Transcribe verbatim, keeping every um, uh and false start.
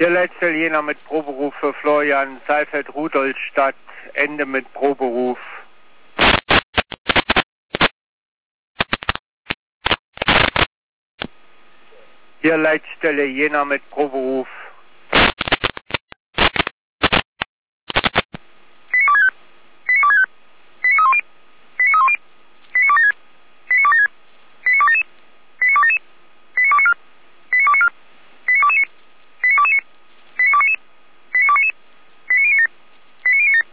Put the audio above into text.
Hier letzte Jena mit Proberuf für Florian Saalfeld-Rudolstadt, Ende mit Proberuf. Hier Leitstelle Jena mit Proberuf